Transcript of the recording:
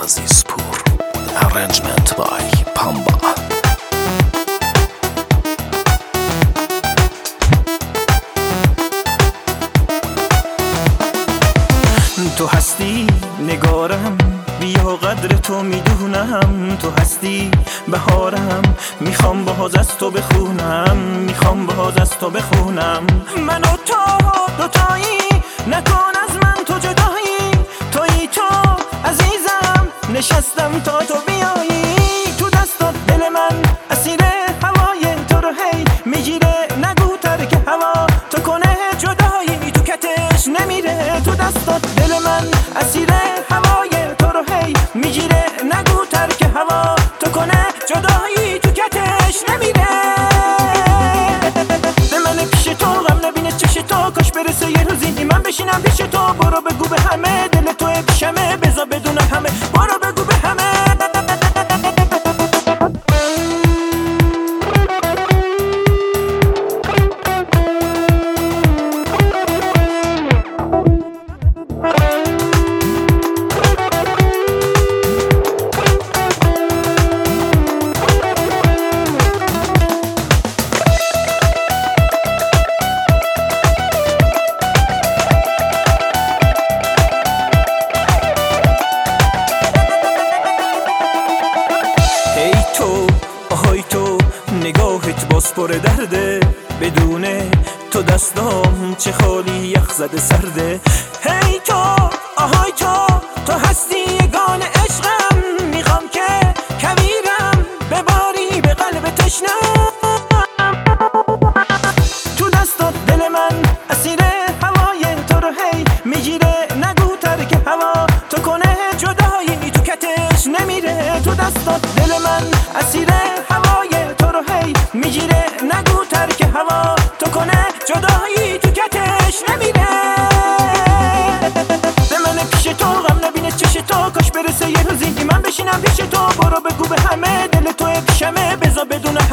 Azispur. Arrangement by Pamba. تو هستی نگارم، بیا قدر تو میدونم. تو هستی بهارم، میخوام باز از تو بخونم. میخوام باز از تو بخونم. من و تو دوتایی، نکن از من تو جدایی. تویی تو عزیزم، نشستم تا تو بیایی. تو دستات دل من اسیر هوای تو رو هی میگیره. نگو ترک هوا تو کنه جدایی، تو کتش نمیره. تو دستات دل من اسیر هوای تو رو هی میگیره. نگو ترک هوا تو کنه جدایی، تو کتش نمیره. به من پیش تو غم نبینه چش تو، کاش برسه یه روزی من بشینم پیش تو. برو بگو به همه دل تو پیشمه، بذار بدونم همه. برو بگو به همه. آهای تو نگاهت باز پر درده، بدونه تو دستام چه خالی یخ زده سرده. هی تو آهای تو هستی یگان عشقم. میخوام که کویرم بباری به قلب تشنم. تو دستات دل من اسیر هوای تو رو هی میگیره. نگو ترک هوا تو کنه جدایی، تو کتش نمیره. تو دستات دل من اسیر هوای تو رو هی میگیره. نگو ترک هوا تو کنه جدایی، تو کتش نمیره. به من پیش تو غم نبینه چش تو، کاش برسه یه روزی من بشینم پیش تو. برو بگو به همه دل تو پیشمه، بذار بدونم